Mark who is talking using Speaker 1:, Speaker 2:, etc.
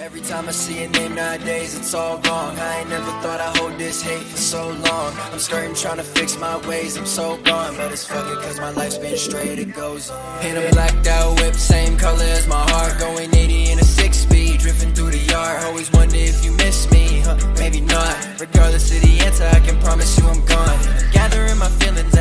Speaker 1: Every time I see a name nowadays, it's all wrong. I ain't never thought I'd hold this hate for so long. I'm skirting, trying to fix my ways, I'm so gone. But it's fucking cause my life's been straight, it goes on. In a blacked out whip, same color as my heart. Going 80 in a 6-speed, drifting through the yard. Always wonder if you miss me, maybe not. Regardless of the answer, I can promise you I'm gone. Gathering my feelings,